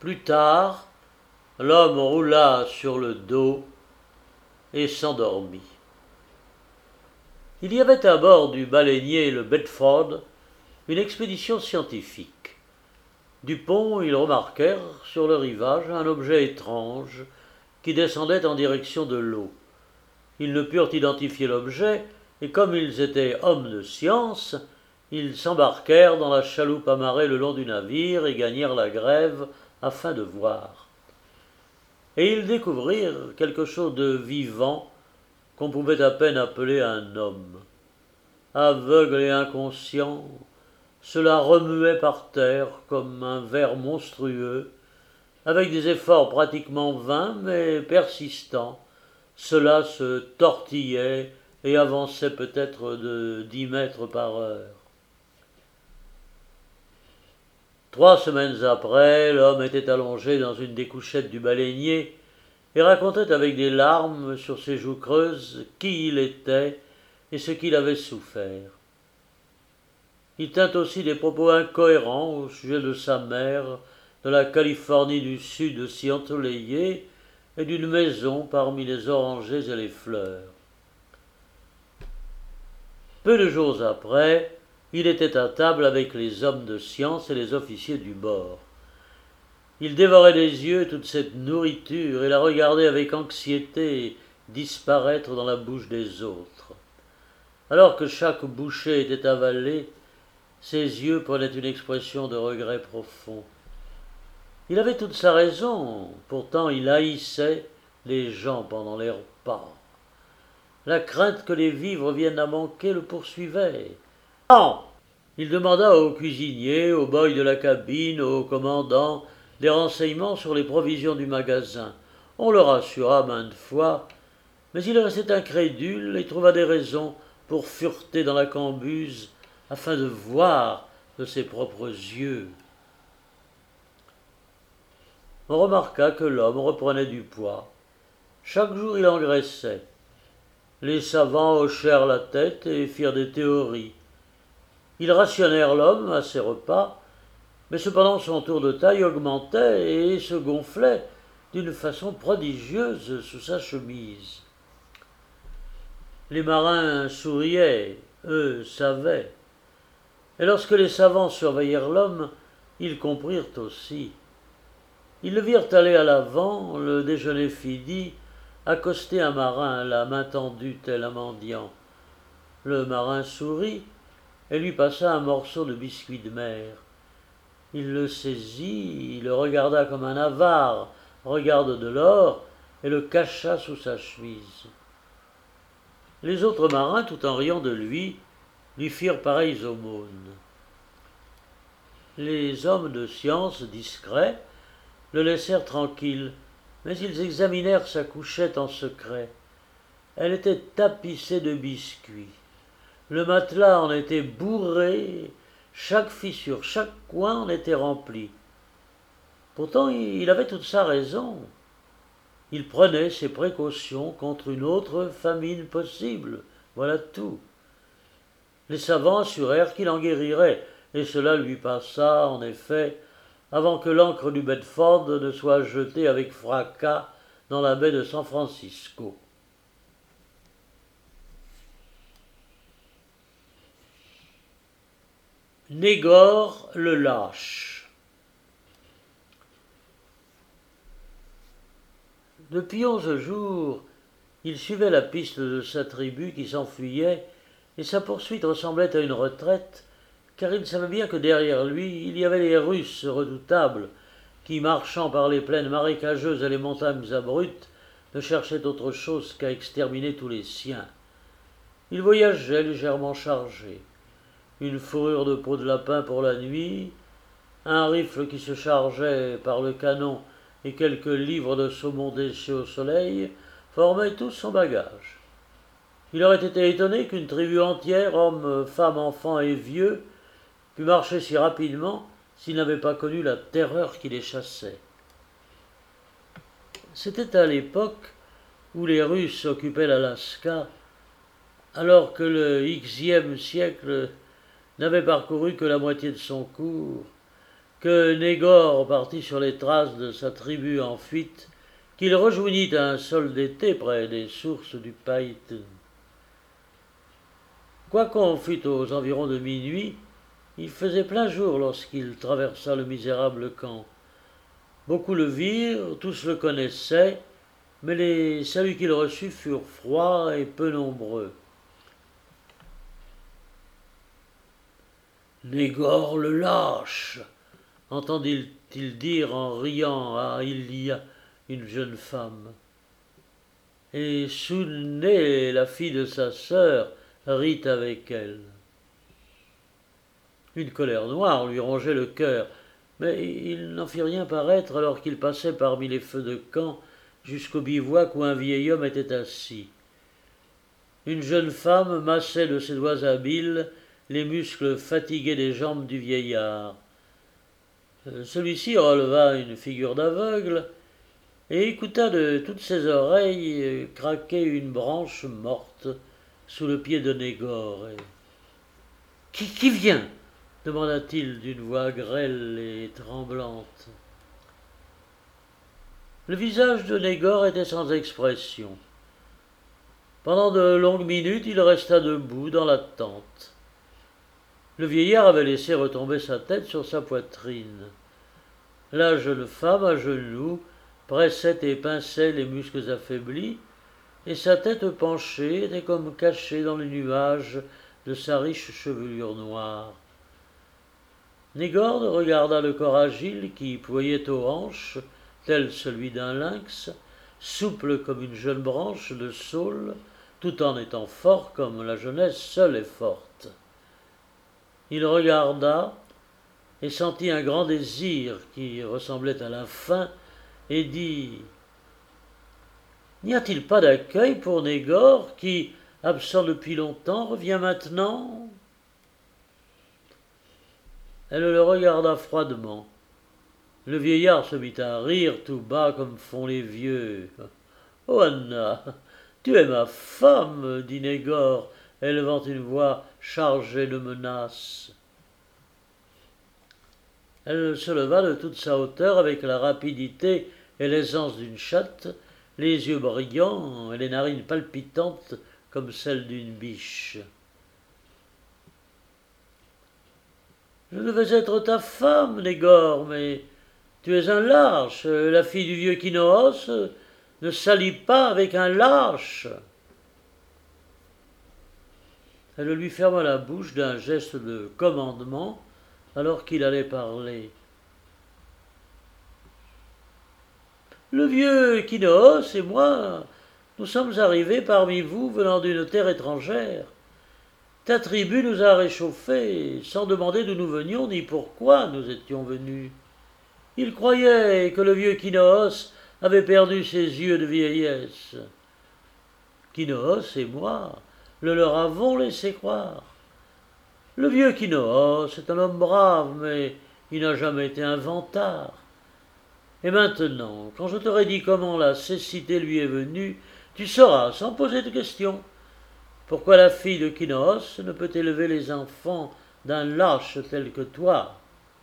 Plus tard, l'homme roula sur le dos et s'endormit. Il y avait à bord du baleinier le Bedford une expédition scientifique. Du pont, ils remarquèrent sur le rivage un objet étrange qui descendait en direction de l'eau. Ils ne purent identifier l'objet, et comme ils étaient hommes de science, ils s'embarquèrent dans la chaloupe amarrée le long du navire et gagnèrent la grève afin de voir. Et ils découvrirent quelque chose de vivant qu'on pouvait à peine appeler un homme. Aveugle et inconscient, cela remuait par terre comme un ver monstrueux, avec des efforts pratiquement vains mais persistants. Cela se tortillait et avançait peut-être de 10 mètres par heure. 3 semaines après, l'homme était allongé dans une des couchettes du baleinier et racontait avec des larmes sur ses joues creuses qui il était et ce qu'il avait souffert. Il tint aussi des propos incohérents au sujet de sa mère, de la Californie du Sud si ensoleillée, et d'une maison parmi les orangers et les fleurs. Peu de jours après, il était à table avec les hommes de science et les officiers du bord. Il dévorait des yeux toute cette nourriture et la regardait avec anxiété disparaître dans la bouche des autres. Alors que chaque bouchée était avalée, ses yeux prenaient une expression de regret profond. Il avait toute sa raison, pourtant il haïssait les gens pendant les repas. La crainte que les vivres viennent à manquer le poursuivait. Non! Il demanda au cuisinier, au boy de la cabine, au commandant, des renseignements sur les provisions du magasin. On le rassura maintes fois, mais il restait incrédule et trouva des raisons pour fureter dans la cambuse afin de voir de ses propres yeux. On remarqua que l'homme reprenait du poids. Chaque jour il engraissait. Les savants hochèrent la tête et firent des théories. Ils rationnèrent l'homme à ses repas, mais cependant son tour de taille augmentait et se gonflait d'une façon prodigieuse sous sa chemise. Les marins souriaient, eux savaient. Et lorsque les savants surveillèrent l'homme, ils comprirent aussi. Ils le virent aller à l'avant, le déjeuner fini, accoster un marin, la main tendue tel un mendiant. Le marin sourit et lui passa un morceau de biscuit de mer. Il le saisit, il le regarda comme un avare regarde de l'or et le cacha sous sa chemise. Les autres marins, tout en riant de lui firent pareilles aumônes. Les hommes de science discrets le laissèrent tranquille, mais ils examinèrent sa couchette en secret. Elle était tapissée de biscuits. Le matelas en était bourré, chaque fissure, chaque coin en était rempli. Pourtant, il avait toute sa raison. Il prenait ses précautions contre une autre famine possible. Voilà tout. Les savants assurèrent qu'il en guérirait, et cela lui passa, en effet, avant que l'ancre du Bedford ne soit jetée avec fracas dans la baie de San Francisco. Négor le lâche. Depuis 11 jours, il suivait la piste de sa tribu qui s'enfuyait, et sa poursuite ressemblait à une retraite, car il savait bien que derrière lui, il y avait les Russes redoutables, qui, marchant par les plaines marécageuses et les montagnes abruptes, ne cherchaient autre chose qu'à exterminer tous les siens. Il voyageait légèrement chargé. Une fourrure de peau de lapin pour la nuit, un rifle qui se chargeait par le canon et quelques livres de saumon desséchés au soleil formaient tout son bagage. Il aurait été étonné qu'une tribu entière, hommes, femmes, enfants et vieux, pût marcher si rapidement s'ils n'avaient pas connu la terreur qui les chassait. C'était à l'époque où les Russes occupaient l'Alaska, alors que le Xe siècle n'avait parcouru que la moitié de son cours, que Négor partit sur les traces de sa tribu en fuite, qu'il rejoignit un sol d'été près des sources du Paït. Quoiqu'on fût aux environs de minuit, il faisait plein jour lorsqu'il traversa le misérable camp. Beaucoup le virent, tous le connaissaient, mais les saluts qu'il reçut furent froids et peu nombreux. Négor le lâche, entendit-il dire en riant à Ilia, une jeune femme. Et Sunné, la fille de sa sœur, rit avec elle. Une colère noire lui rongeait le cœur, mais il n'en fit rien paraître alors qu'il passait parmi les feux de camp jusqu'au bivouac où un vieil homme était assis. Une jeune femme massait de ses doigts habiles les muscles fatigués des jambes du vieillard. Celui-ci releva une figure d'aveugle et écouta de toutes ses oreilles craquer une branche morte sous le pied de Négor. Qui vient demanda-t-il d'une voix grêle et tremblante. Le visage de Négor était sans expression. Pendant de longues minutes, il resta debout dans l'attente. Le vieillard avait laissé retomber sa tête sur sa poitrine. La jeune femme, à genoux, pressait et pinçait les muscles affaiblis, et sa tête penchée était comme cachée dans les nuages de sa riche chevelure noire. Négor regarda le corps agile qui ployait aux hanches, tel celui d'un lynx, souple comme une jeune branche de saule, tout en étant fort comme la jeunesse seule est forte. Il regarda et sentit un grand désir qui ressemblait à la faim, et dit « N'y a-t-il pas d'accueil pour Négor qui, absent depuis longtemps, revient maintenant ?» Elle le regarda froidement. Le vieillard se mit à rire tout bas comme font les vieux. « Oh Anna, tu es ma femme, dit Négor, élevant une voix chargée de menaces. Elle se leva de toute sa hauteur avec la rapidité et l'aisance d'une chatte, les yeux brillants et les narines palpitantes comme celles d'une biche. « Je devais être ta femme, Négor, mais tu es un lâche. La fille du vieux Kinoos ne s'allie pas avec un lâche. » Elle lui ferma la bouche d'un geste de commandement alors qu'il allait parler. « Le vieux Kinoos et moi, nous sommes arrivés parmi vous venant d'une terre étrangère. Ta tribu nous a réchauffés, sans demander d'où nous venions ni pourquoi nous étions venus. Il croyait que le vieux Kinoos avait perdu ses yeux de vieillesse. Kinoos et moi le leur avons laissé croire. Le vieux Kinoos est un homme brave, mais il n'a jamais été un vantard. Et maintenant, quand je t'aurai dit comment la cécité lui est venue, tu sauras, sans poser de questions, pourquoi la fille de Kinoos ne peut élever les enfants d'un lâche tel que toi. »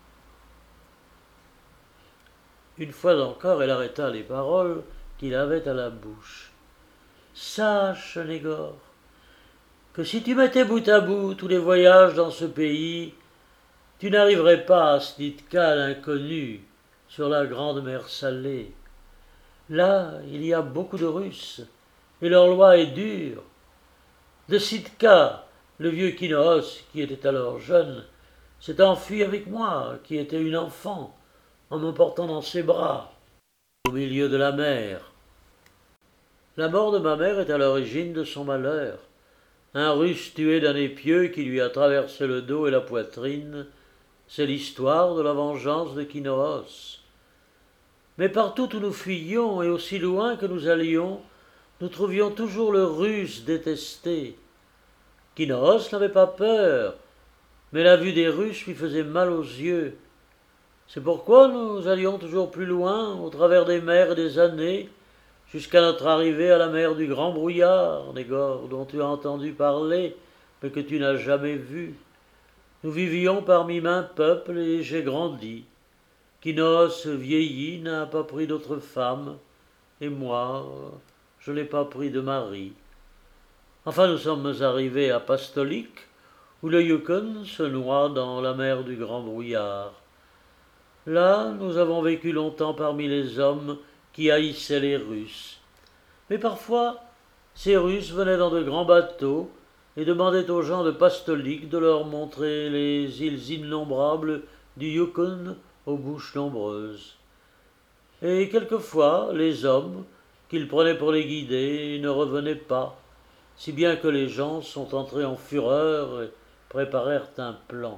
Une fois encore, elle arrêta les paroles qu'il avait à la bouche. « Sache, Négor, que si tu mettais bout à bout tous les voyages dans ce pays, tu n'arriverais pas à Snitka, l'inconnu, sur la grande mer salée. Là, il y a beaucoup de Russes, et leur loi est dure. De Sitka, le vieux Kinoos, qui était alors jeune, s'est enfui avec moi, qui étais une enfant, en m'emportant dans ses bras, au milieu de la mer. La mort de ma mère est à l'origine de son malheur. Un Russe tué d'un épieu qui lui a traversé le dos et la poitrine, c'est l'histoire de la vengeance de Kinoos. Mais partout où nous fuyions et aussi loin que nous allions, nous trouvions toujours le Russe détesté. Kinoos n'avait pas peur, mais la vue des Russes lui faisait mal aux yeux. C'est pourquoi nous allions toujours plus loin, au travers des mers et des années, jusqu'à notre arrivée à la mer du Grand Brouillard, Négor, dont tu as entendu parler, mais que tu n'as jamais vu. Nous vivions parmi maints peuples et j'ai grandi. Kinos vieilli n'a pas pris d'autre femme, et moi, je n'ai pas pris de mari. Enfin, nous sommes arrivés à Pastolik, où le Yukon se noie dans la mer du Grand Brouillard. Là, nous avons vécu longtemps parmi les hommes qui haïssaient les Russes. Mais parfois, ces Russes venaient dans de grands bateaux et demandaient aux gens de Pastolik de leur montrer les îles innombrables du Yukon aux bouches nombreuses. Et quelquefois, les hommes, qu'ils prenaient pour les guider, ne revenaient pas, si bien que les gens sont entrés en fureur et préparèrent un plan.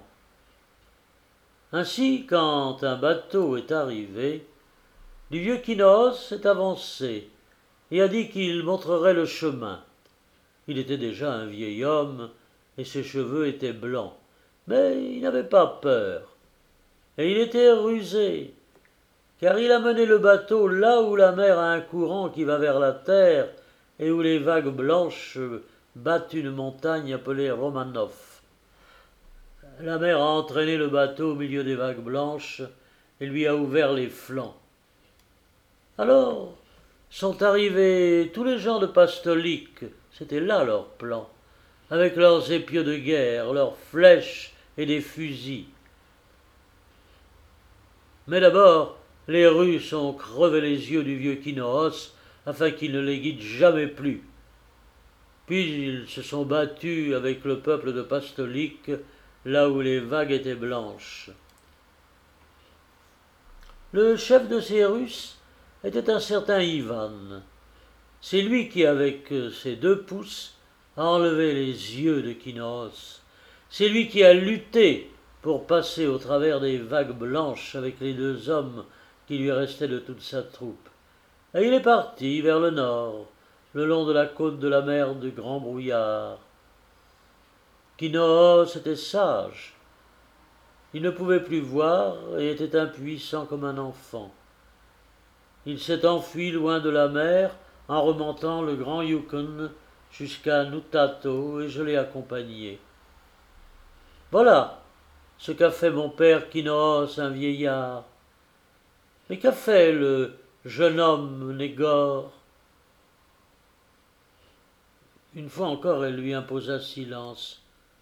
Ainsi, quand un bateau est arrivé, du vieux Kinos s'est avancé et a dit qu'il montrerait le chemin. Il était déjà un vieil homme et ses cheveux étaient blancs, mais il n'avait pas peur. Et il était rusé, car il a mené le bateau là où la mer a un courant qui va vers la terre et où les vagues blanches battent une montagne appelée Romanov. La mer a entraîné le bateau au milieu des vagues blanches et lui a ouvert les flancs. Alors sont arrivés tous les gens de Pastolik, c'était là leur plan, avec leurs épieux de guerre, leurs flèches et des fusils. Mais d'abord, les Russes ont crevé les yeux du vieux Kinos afin qu'il ne les guide jamais plus. Puis ils se sont battus avec le peuple de Pastolik, là où les vagues étaient blanches. Le chef de ces Russes était un certain Ivan. C'est lui qui, avec ses 2 pouces, a enlevé les yeux de Kinos. C'est lui qui a lutté pour passer au travers des vagues blanches avec les 2 hommes qui lui restaient de toute sa troupe. Et il est parti vers le nord, le long de la côte de la mer du Grand Brouillard. Kinos était sage. Il ne pouvait plus voir et était impuissant comme un enfant. Il s'est enfui loin de la mer en remontant le grand Yukon jusqu'à Nutato et je l'ai accompagné. Voilà ce qu'a fait mon père Kinos, un vieillard. Mais qu'a fait le jeune homme Négor? Une fois encore, elle lui imposa silence.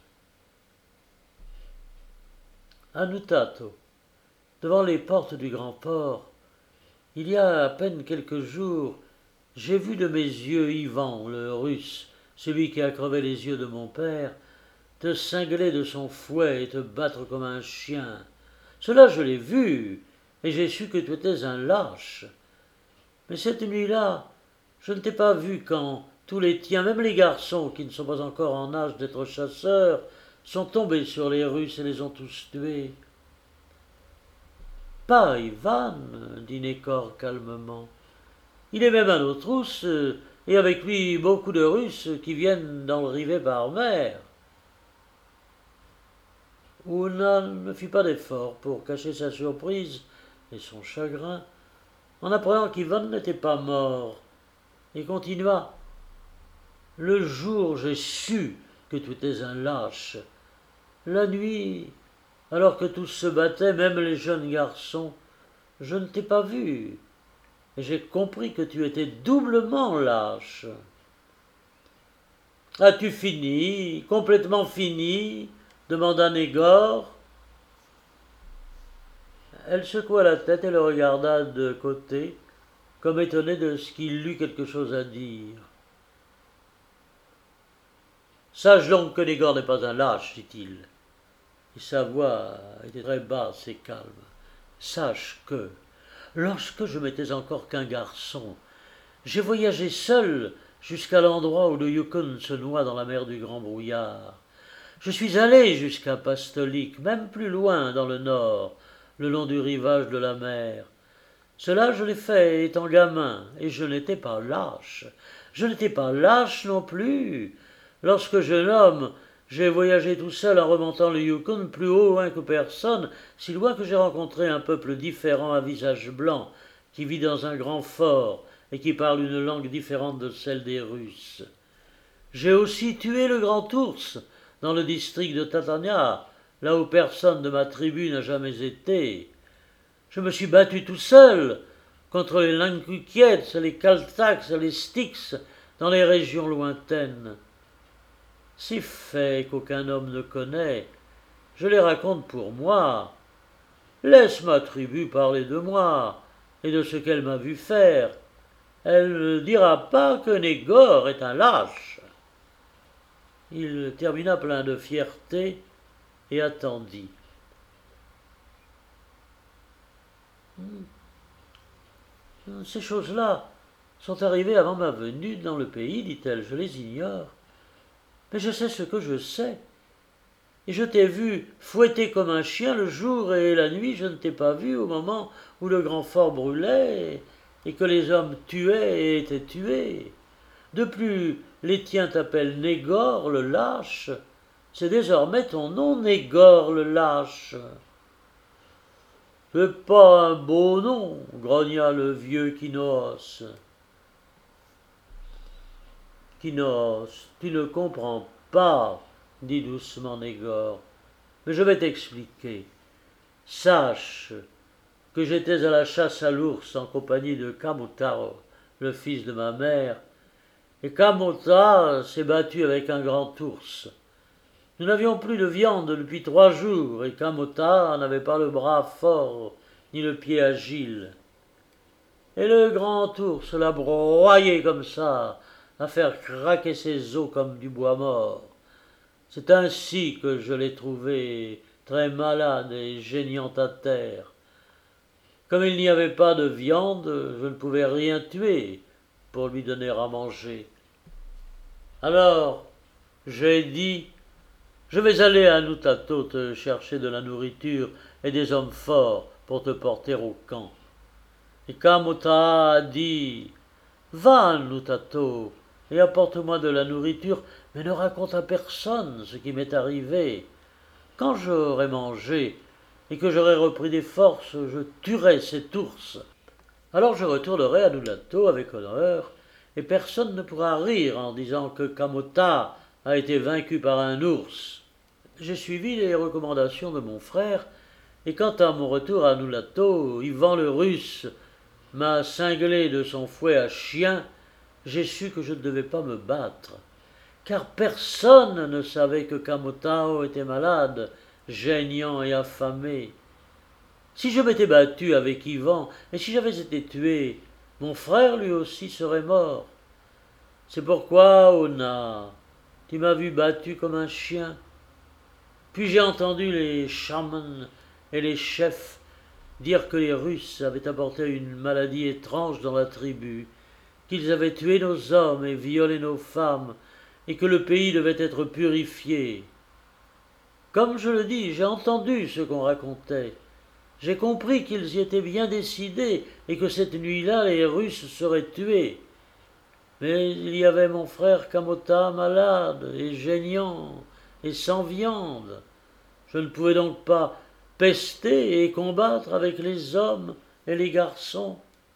À Nutato, devant les portes du grand port, il y a à peine quelques jours, j'ai vu de mes yeux Ivan, le Russe, celui qui a crevé les yeux de mon père, te cingler de son fouet et te battre comme un chien. Cela je l'ai vu, et j'ai su que tu étais un lâche. Mais cette nuit-là, je ne t'ai pas vu quand tous les tiens, même les garçons qui ne sont pas encore en âge d'être chasseurs, sont tombés sur les Russes et les ont tous tués. Pas Ivan, dit Nécor calmement. Il est même à nos trousses, et avec lui beaucoup de Russes qui viennent dans le rivet par mer. Ouna ne fit pas d'effort pour cacher sa surprise et son chagrin en apprenant qu'Ivan n'était pas mort, et continua. Le jour j'ai su que tu étais un lâche. La nuit, alors que tous se battaient, même les jeunes garçons, je ne t'ai pas vu, et j'ai compris que tu étais doublement lâche. As-tu fini, complètement fini? Demanda Négor. Elle secoua la tête et le regarda de côté, comme étonnée de ce qu'il eût quelque chose à dire. Sache donc que Négor n'est pas un lâche, dit-il, et sa voix était très basse et calme. Sache que, lorsque je n'étais encore qu'un garçon, j'ai voyagé seul jusqu'à l'endroit où le Yukon se noie dans la mer du Grand Brouillard. Je suis allé jusqu'à Pastolik, même plus loin dans le nord, le long du rivage de la mer. Cela je l'ai fait étant gamin, et je n'étais pas lâche. Je n'étais pas lâche non plus. Lorsque jeune homme, j'ai voyagé tout seul en remontant le Yukon plus haut loin que personne, si loin que j'ai rencontré un peuple différent à visage blanc, qui vit dans un grand fort et qui parle une langue différente de celle des Russes. J'ai aussi tué le grand ours dans le district de Tatania, là où personne de ma tribu n'a jamais été. Je me suis battu tout seul contre les Nankukiets, les Kaltaks, les Styx dans les régions lointaines. Ces faits qu'aucun homme ne connaît, je les raconte pour moi. Laisse ma tribu parler de moi et de ce qu'elle m'a vu faire. Elle ne dira pas que Négor est un lâche. Il termina plein de fierté et attendit. Ces choses-là sont arrivées avant ma venue dans le pays, dit-elle, je les ignore. Mais je sais ce que je sais. Et je t'ai vu fouetter comme un chien le jour et la nuit, je ne t'ai pas vu au moment où le grand fort brûlait et que les hommes tuaient et étaient tués. De plus, les tiens t'appellent Négor le lâche. C'est désormais ton nom, Négor le lâche. C'est pas un beau nom, grogna le vieux Kinoos. Kinoos, tu ne comprends pas, dit doucement Négor, mais je vais t'expliquer. Sache que j'étais à la chasse à l'ours en compagnie de Kamotaro, le fils de ma mère, et Kamota s'est battu avec un grand ours. Nous n'avions plus de viande depuis 3 jours, et Kamota n'avait pas le bras fort ni le pied agile. Et le grand ours l'a broyé comme ça, à faire craquer ses os comme du bois mort. C'est ainsi que je l'ai trouvé très malade et geignant à terre. Comme il n'y avait pas de viande, je ne pouvais rien tuer pour lui donner à manger. Alors, j'ai dit, je vais aller à Nutato te chercher de la nourriture et des hommes forts pour te porter au camp. Et Kamota a dit, va à Nutato et apporte-moi de la nourriture, mais ne raconte à personne ce qui m'est arrivé. Quand j'aurai mangé et que j'aurai repris des forces, je tuerai cet ours. Alors je retournerai à Nutato avec honneur, et personne ne pourra rire en disant que Kamota a été vaincu par un ours. J'ai suivi les recommandations de mon frère, et quant à mon retour à Nulato, Ivan le Russe m'a cinglé de son fouet à chien. J'ai su que je ne devais pas me battre, car personne ne savait que Kamotao était malade, geignant et affamé. Si je m'étais battu avec Ivan, et si j'avais été tué, mon frère lui aussi serait mort. C'est pourquoi, Ona, tu m'as vu battu comme un chien. Puis j'ai entendu les chamans et les chefs dire que les Russes avaient apporté une maladie étrange dans la tribu, qu'ils avaient tué nos hommes et violé nos femmes, et que le pays devait être purifié. Comme je le dis, j'ai entendu ce qu'on racontait. J'ai compris qu'ils y étaient bien décidés et que cette nuit-là, les Russes seraient tués. Mais il y avait mon frère Kamota malade et geignant et sans viande. Je ne pouvais donc pas pester et combattre avec les hommes et les garçons.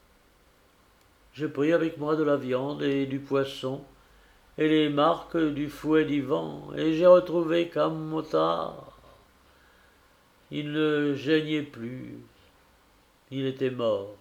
J'ai pris avec moi de la viande et du poisson et les marques du fouet d'Ivan, et j'ai retrouvé Kamota. Il ne geignait plus, il était mort.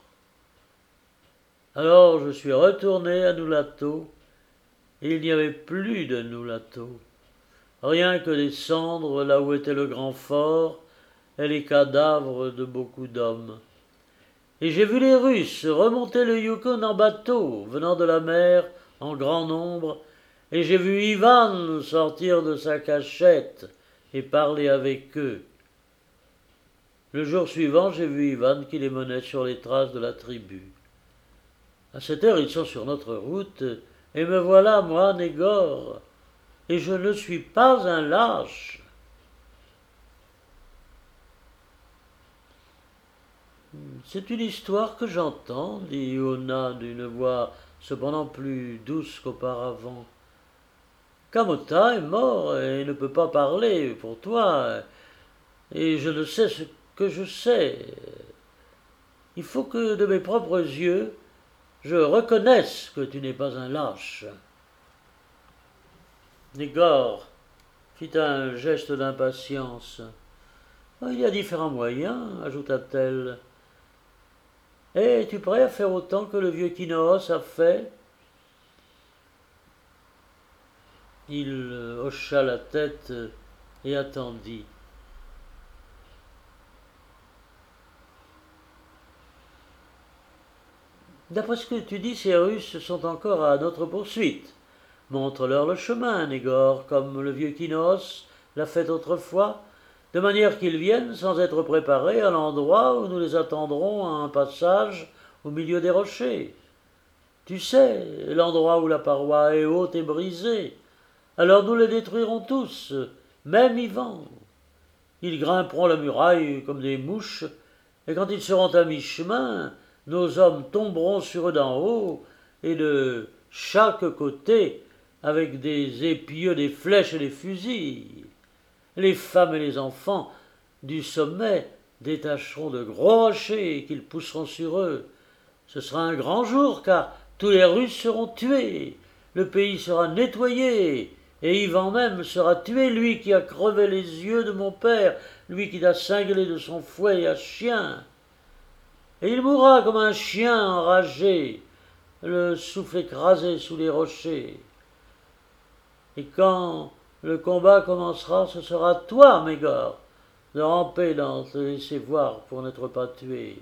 Alors je suis retourné à Nulato, et il n'y avait plus de Nulato, rien que des cendres là où était le grand fort, et les cadavres de beaucoup d'hommes. Et j'ai vu les Russes remonter le Yukon en bateau, venant de la mer en grand nombre, et j'ai vu Ivan sortir de sa cachette et parler avec eux. Le jour suivant, j'ai vu Ivan qui les menait sur les traces de la tribu. À cette heure, ils sont sur notre route, et me voilà, moi, Négor, et je ne suis pas un lâche. C'est une histoire que j'entends, dit Iona d'une voix cependant plus douce qu'auparavant. Kamota est mort et ne peut pas parler pour toi, et je ne sais ce que je sais. Il faut que de mes propres yeux, je reconnaisse que tu n'es pas un lâche. Négor fit un geste d'impatience. Il y a différents moyens, ajouta-t-elle. Es-tu prêt à faire autant que le vieux Kinoos a fait ?» Il hocha la tête et attendit. D'après ce que tu dis, ces Russes sont encore à notre poursuite. Montre-leur le chemin, Négor, comme le vieux Kinoos l'a fait autrefois, de manière qu'ils viennent sans être préparés à l'endroit où nous les attendrons à un passage au milieu des rochers. Tu sais, l'endroit où la paroi est haute et brisée. Alors nous les détruirons tous, même Ivan. Ils grimperont la muraille comme des mouches, et quand ils seront à mi-chemin, nos hommes tomberont sur eux d'en haut, et de chaque côté, avec des épieux, des flèches et des fusils. Les femmes et les enfants du sommet détacheront de gros rochers qu'ils pousseront sur eux. Ce sera un grand jour, car tous les Russes seront tués, le pays sera nettoyé, et Ivan même sera tué, lui qui a crevé les yeux de mon père, lui qui t'a cinglé de son fouet à chien. Et il mourra comme un chien enragé, le souffle écrasé sous les rochers. Et quand le combat commencera, ce sera à toi, Mégor, de ramper dans te laisser voir pour n'être pas tué.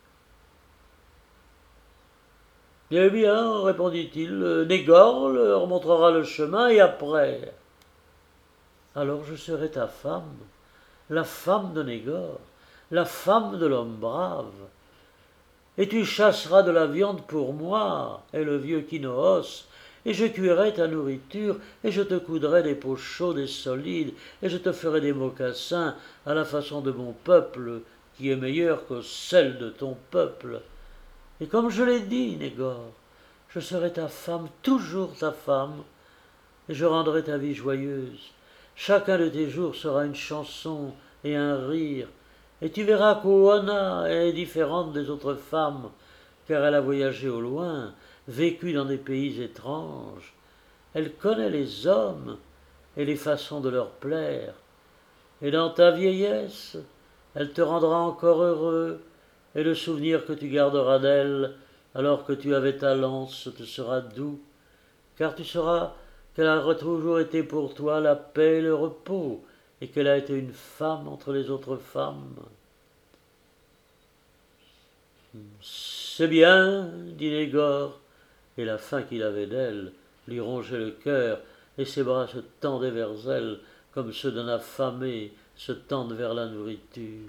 Eh bien, répondit-il, Négor leur montrera le chemin, et après, alors je serai ta femme, la femme de Négor, la femme de l'homme brave. Et tu chasseras de la viande pour moi et le vieux Kinoos, et je cuirai ta nourriture, et je te coudrai des peaux chaudes et solides, et je te ferai des mocassins à la façon de mon peuple, qui est meilleur que celle de ton peuple. Et comme je l'ai dit, Négor, je serai ta femme, toujours ta femme, et je rendrai ta vie joyeuse. Chacun de tes jours sera une chanson et un rire, et tu verras qu'Oana est différente des autres femmes, car elle a voyagé au loin, vécu dans des pays étranges. Elle connaît les hommes et les façons de leur plaire. Et dans ta vieillesse, elle te rendra encore heureux, et le souvenir que tu garderas d'elle, alors que tu avais ta lance, te sera doux, car tu sauras qu'elle a toujours été pour toi la paix et le repos, et qu'elle a été une femme entre les autres femmes. C'est bien, dit Négor, et la faim qu'il avait d'elle lui rongeait le cœur, et ses bras se tendaient vers elle comme ceux d'un affamé se tendent vers la nourriture.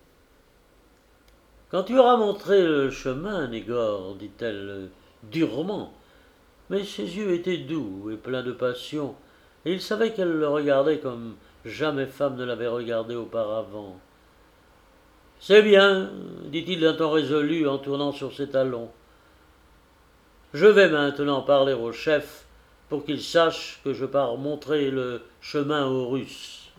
Quand tu auras montré le chemin, Négor, dit-elle durement, mais ses yeux étaient doux et pleins de passion, et il savait qu'elle le regardait comme jamais femme ne l'avait regardé auparavant. C'est bien, dit-il d'un ton résolu en tournant sur ses talons. Je vais maintenant parler au chef pour qu'il sache que je pars montrer le chemin aux Russes.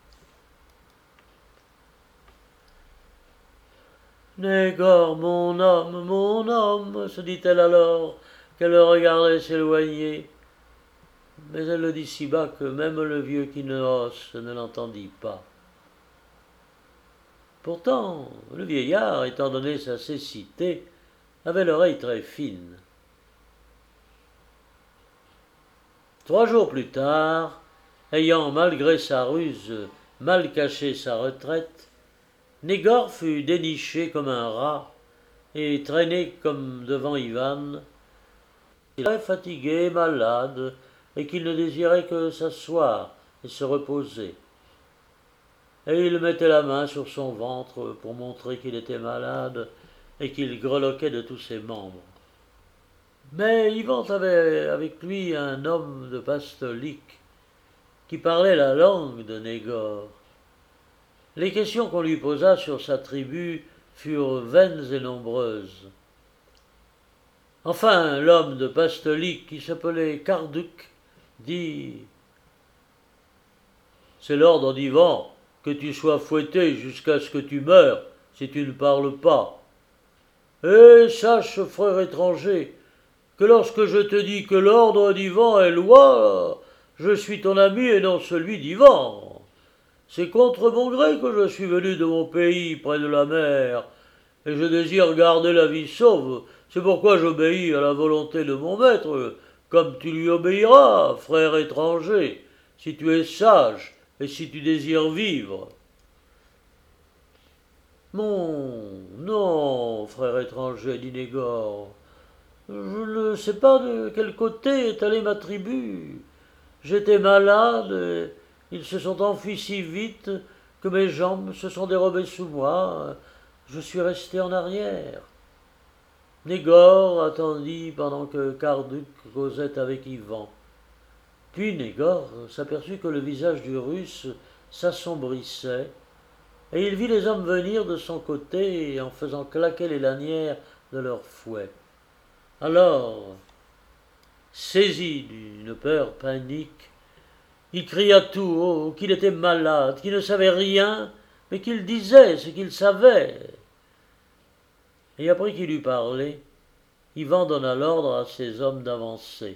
Négor, mon homme, se dit-elle alors, qu'elle le regardait s'éloigner. Mais elle le dit si bas que même le vieux Kinoos ne l'entendit pas. Pourtant, le vieillard, étant donné sa cécité, avait l'oreille très fine. 3 jours plus tard, ayant, malgré sa ruse, mal caché sa retraite, Négor fut déniché comme un rat et traîné comme devant Ivan. Il était fatigué, malade, et qu'il ne désirait que s'asseoir et se reposer. Et il mettait la main sur son ventre pour montrer qu'il était malade et qu'il greloquait de tous ses membres. Mais Ivan avait avec lui un homme de Pastolik qui parlait la langue de Négor. Les questions qu'on lui posa sur sa tribu furent vaines et nombreuses. Enfin, l'homme de Pastolik, qui s'appelait Karduk, dit « C'est l'ordre d'Ivan que tu sois fouetté jusqu'à ce que tu meures, si tu ne parles pas. Et sache, frère étranger, que lorsque je te dis que l'ordre d'Ivan est loi, je suis ton ami et non celui d'Ivan. C'est contre mon gré que je suis venu de mon pays près de la mer, et je désire garder la vie sauve. C'est pourquoi j'obéis à la volonté de mon maître, comme tu lui obéiras, frère étranger, si tu es sage et si tu désires vivre. Non, frère étranger, dit Négor. Je ne sais pas de quel côté est allée ma tribu. J'étais malade, et ils se sont enfuis si vite que mes jambes se sont dérobées sous moi. Je suis resté en arrière. Négor attendit pendant que Karduk causait avec Ivan. Puis Négor s'aperçut que le visage du Russe s'assombrissait, et il vit les hommes venir de son côté en faisant claquer les lanières de leurs fouets. Alors, saisi d'une peur panique, il cria tout haut qu'il était malade, qu'il ne savait rien, mais qu'il disait ce qu'il savait. Et après qu'il eut parlé, Ivan donna l'ordre à ses hommes d'avancer.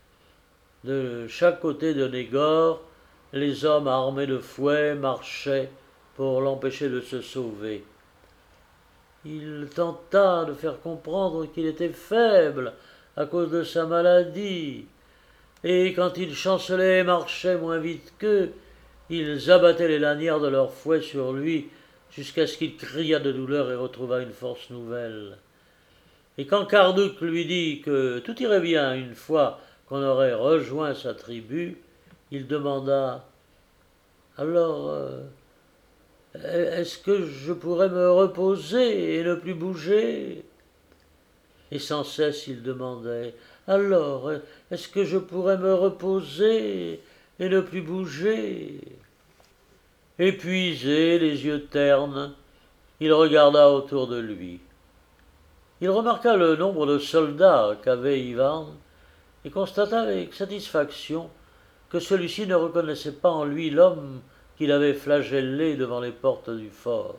De chaque côté de Négor, les hommes armés de fouets marchaient pour l'empêcher de se sauver. Il tenta de faire comprendre qu'il était faible à cause de sa maladie, et quand il chancelait et marchait moins vite qu'eux, ils abattaient les lanières de leurs fouets sur lui jusqu'à ce qu'il criât de douleur et retrouvât une force nouvelle. Et quand Karduk lui dit que tout irait bien une fois qu'on aurait rejoint sa tribu, il demanda « Alors, est-ce que je pourrais me reposer et ne plus bouger ?» Et sans cesse il demandait « Alors, est-ce que je pourrais me reposer et ne plus bouger ?» Épuisé, les yeux ternes, il regarda autour de lui. Il remarqua le nombre de soldats qu'avait Ivan et constata avec satisfaction que celui-ci ne reconnaissait pas en lui l'homme qu'il avait flagellé devant les portes du fort.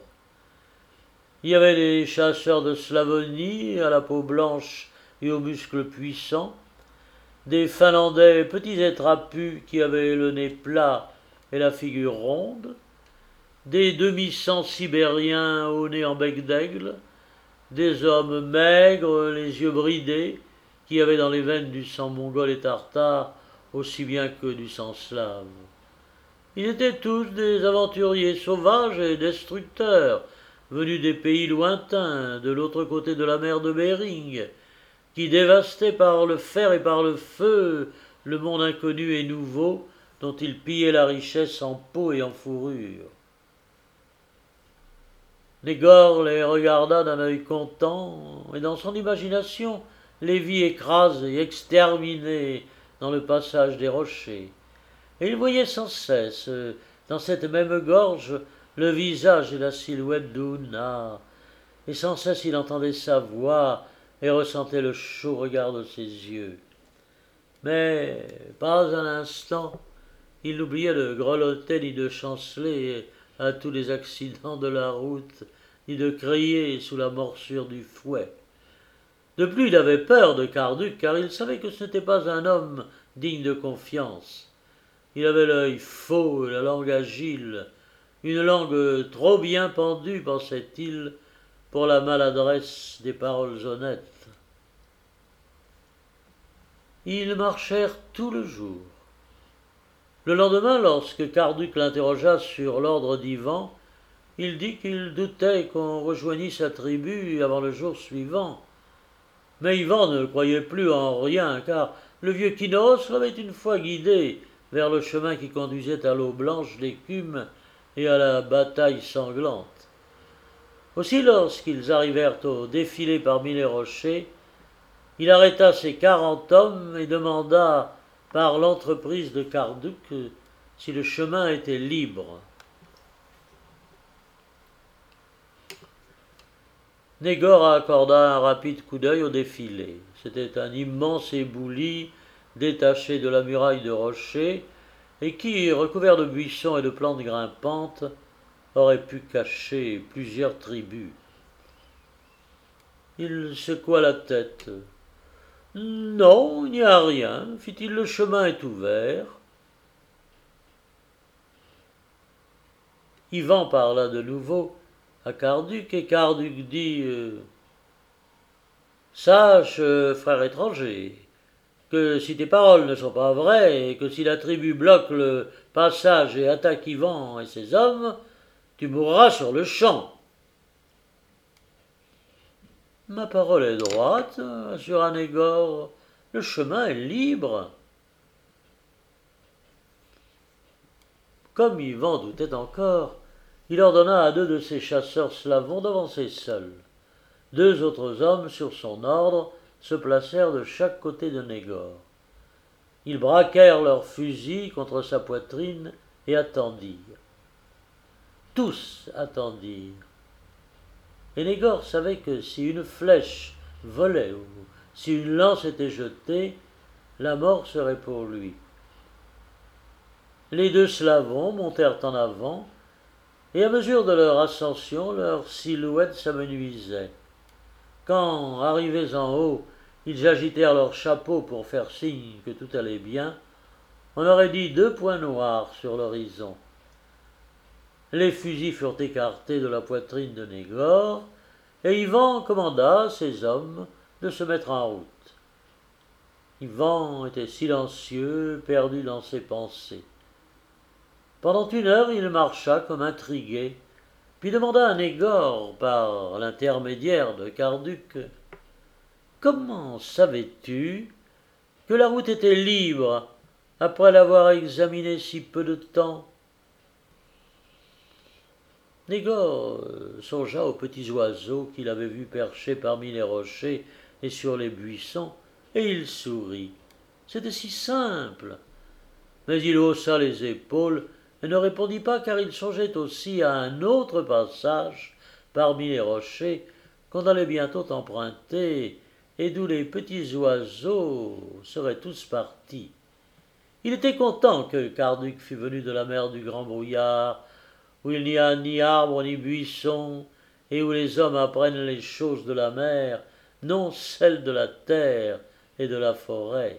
Il y avait des chasseurs de Slavonie à la peau blanche et aux muscles puissants, des Finlandais petits et trapus qui avaient le nez plat et la figure ronde, des demi-cents sibériens au nez en bec d'aigle, des hommes maigres, les yeux bridés, qui avaient dans les veines du sang mongol et tartare aussi bien que du sang slave. Ils étaient tous des aventuriers sauvages et destructeurs, venus des pays lointains, de l'autre côté de la mer de Bering, qui dévastaient par le fer et par le feu le monde inconnu et nouveau dont ils pillaient la richesse en peau et en fourrure. Négor les regarda d'un œil content, et dans son imagination les vit écrasés, exterminés dans le passage des rochers. Et il voyait sans cesse, dans cette même gorge, le visage et la silhouette d'Ouna, et sans cesse il entendait sa voix et ressentait le chaud regard de ses yeux. Mais pas un instant, il n'oubliait de grelotter ni de chanceler à tous les accidents de la route, ni de crier sous la morsure du fouet. De plus, il avait peur de Karduk, car il savait que ce n'était pas un homme digne de confiance. Il avait l'œil faux et la langue agile, une langue trop bien pendue, pensait-il, pour la maladresse des paroles honnêtes. Ils marchèrent tout le jour. Le lendemain, lorsque Karduk l'interrogea sur l'ordre d'Ivan, il dit qu'il doutait qu'on rejoignît sa tribu avant le jour suivant. Mais Ivan ne croyait plus en rien, car le vieux Kinnos l'avait une fois guidé vers le chemin qui conduisait à l'eau blanche d'écume et à la bataille sanglante. Aussi, lorsqu'ils arrivèrent au défilé parmi les rochers, il arrêta ses 40 hommes et demanda par l'entreprise de Karduk si le chemin était libre. Négor accorda un rapide coup d'œil au défilé. C'était un immense éboulis détaché de la muraille de rochers et qui, recouvert de buissons et de plantes grimpantes, aurait pu cacher plusieurs tribus. Il secoua la tête. « Non, il n'y a rien, fit-il, le chemin est ouvert. » Ivan parla de nouveau, à Carduc, et Carduc dit sache, frère étranger, que si tes paroles ne sont pas vraies, et que si la tribu bloque le passage et attaque Ivan et ses hommes, tu mourras sur le champ. Ma parole est droite, assura Négor, le chemin est libre. Comme Ivan doutait encore, il ordonna à 2 de ses chasseurs slavons d'avancer seuls. 2 autres hommes, sur son ordre, se placèrent de chaque côté de Négor. Ils braquèrent leurs fusils contre sa poitrine et attendirent. Tous attendirent. Et Négor savait que si une flèche volait ou si une lance était jetée, la mort serait pour lui. Les 2 slavons montèrent en avant, et à mesure de leur ascension, leurs silhouettes s'amenuisaient. Quand, arrivés en haut, ils agitèrent leurs chapeaux pour faire signe que tout allait bien, on aurait dit 2 points noirs sur l'horizon. Les fusils furent écartés de la poitrine de Négor, et Ivan commanda à ses hommes de se mettre en route. Ivan était silencieux, perdu dans ses pensées. Pendant 1 heure, il marcha comme intrigué, puis demanda à Négor, par l'intermédiaire de Carduc, « Comment savais-tu que la route était libre après l'avoir examinée si peu de temps ?» Négor songea aux petits oiseaux qu'il avait vus perchés parmi les rochers et sur les buissons, et il sourit. C'était si simple. Mais il haussa les épaules et ne répondit pas, car il songeait aussi à un autre passage parmi les rochers qu'on allait bientôt emprunter et d'où les petits oiseaux seraient tous partis. Il était content que Carduc fût venu de la mer du Grand Brouillard, où il n'y a ni arbres ni buissons, et où les hommes apprennent les choses de la mer, non celles de la terre et de la forêt.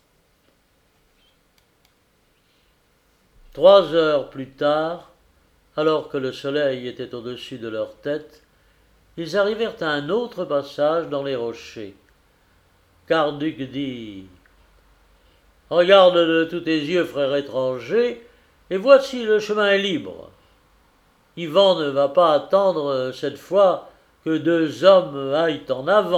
3 heures plus tard, alors que le soleil était au-dessus de leur tête, ils arrivèrent à un autre passage dans les rochers. Carduc dit « Regarde de tous tes yeux, frère étranger, et voici le chemin est libre. Ivan ne va pas attendre cette fois que 2 hommes aillent en avant. »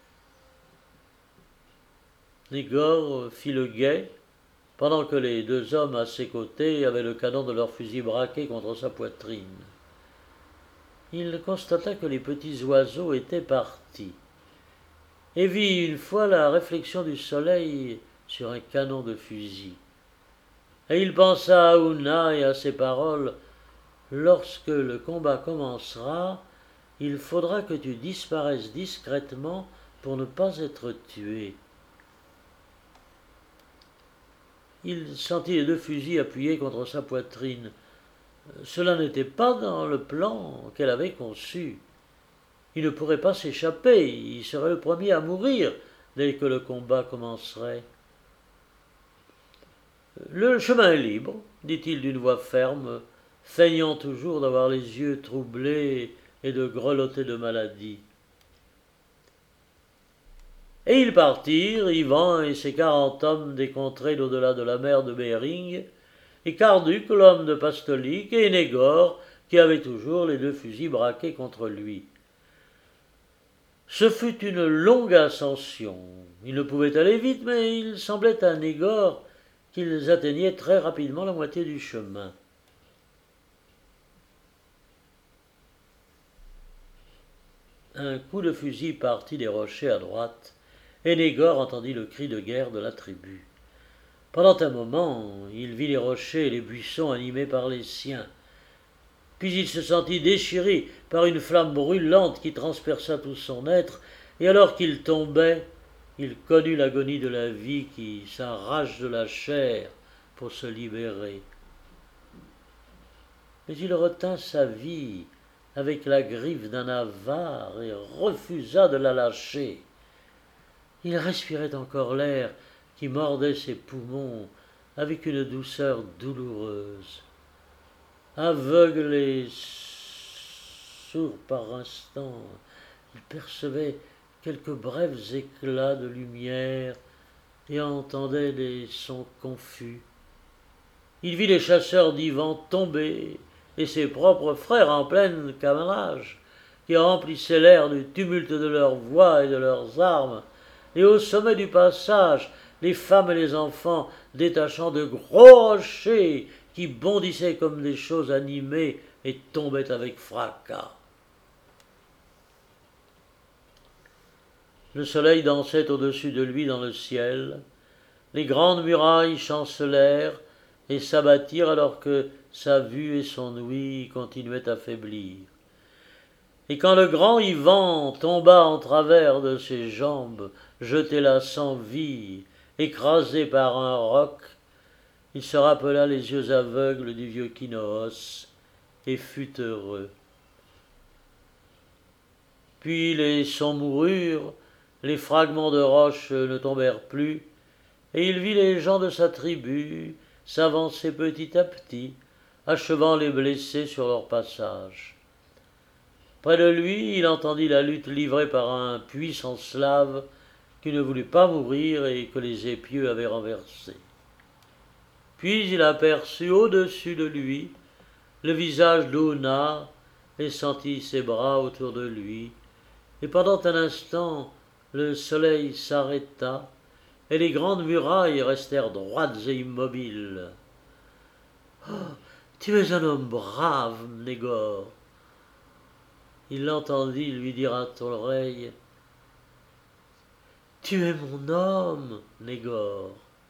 Négor fit le guet, pendant que les 2 hommes à ses côtés avaient le canon de leur fusil braqué contre sa poitrine. Il constata que les petits oiseaux étaient partis, et vit une fois la réflexion du soleil sur un canon de fusil. Et il pensa à Ouna et à ses paroles « Lorsque le combat commencera, il faudra que tu disparaisses discrètement pour ne pas être tué. » Il sentit les 2 fusils appuyés contre sa poitrine. Cela n'était pas dans le plan qu'elle avait conçu. Il ne pourrait pas s'échapper, il serait le premier à mourir dès que le combat commencerait. « Le chemin est libre, dit-il d'une voix ferme, feignant toujours d'avoir les yeux troublés et de grelotter de maladie. Et ils partirent, Ivan et ses 40 hommes des contrées d'au-delà de la mer de Bering, et Carduc, l'homme de Pastolik, et Négor, qui avait toujours les 2 fusils braqués contre lui. Ce fut une longue ascension. Ils ne pouvaient aller vite, mais il semblait à Négor qu'ils atteignaient très rapidement la moitié du chemin. Un coup de fusil partit des rochers à droite, et Négor entendit le cri de guerre de la tribu. Pendant un moment, il vit les rochers et les buissons animés par les siens. Puis il se sentit déchiré par une flamme brûlante qui transperça tout son être, et alors qu'il tombait, il connut l'agonie de la vie qui s'arrache de la chair pour se libérer. Mais il retint sa vie avec la griffe d'un avare et refusa de la lâcher. Il respirait encore l'air qui mordait ses poumons avec une douceur douloureuse. Aveuglé sourd par instants. Il percevait quelques brefs éclats de lumière et entendait des sons confus. Il vit les chasseurs d'Ivan tomber et ses propres frères en pleine camarage, qui remplissaient l'air du tumulte de leurs voix et de leurs armes, et au sommet du passage, les femmes et les enfants détachant de gros rochers qui bondissaient comme des choses animées et tombaient avec fracas. Le soleil dansait au-dessus de lui dans le ciel, les grandes murailles chancelèrent et s'abattirent alors que sa vue et son ouïe continuaient à faiblir. Et quand le grand Ivan tomba en travers de ses jambes, jeté là sans vie, écrasé par un roc, il se rappela les yeux aveugles du vieux Kinoos et fut heureux. Puis les sons moururent, les fragments de roches ne tombèrent plus, et il vit les gens de sa tribu s'avancer petit à petit, achevant les blessés sur leur passage. Près de lui, il entendit la lutte livrée par un puissant slave qui ne voulait pas mourir et que les épieux avaient renversé. Puis il aperçut au-dessus de lui le visage d'Ona et sentit ses bras autour de lui, et pendant un instant le soleil s'arrêta et les grandes murailles restèrent droites et immobiles. « Oh, tu es un homme brave, Négor !» Il l'entendit lui dire à l'oreille « Tu es mon homme, Négor !»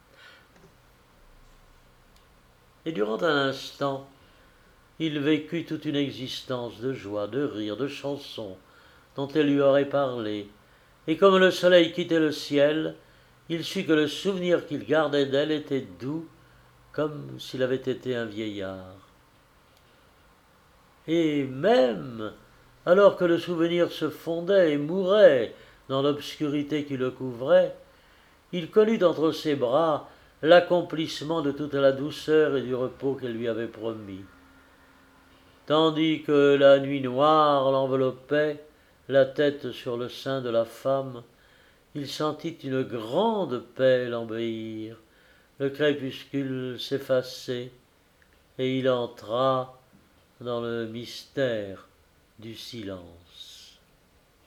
Et durant un instant, il vécut toute une existence de joie, de rire, de chansons dont elle lui aurait parlé, et comme le soleil quittait le ciel, il sut que le souvenir qu'il gardait d'elle était doux, comme s'il avait été un vieillard. Et même, alors que le souvenir se fondait et mourait dans l'obscurité qui le couvrait, il connut entre ses bras l'accomplissement de toute la douceur et du repos qu'elle lui avait promis. Tandis que la nuit noire l'enveloppait, la tête sur le sein de la femme, il sentit une grande paix l'embellir, le crépuscule s'effacer, et il entra dans le mystère du silence.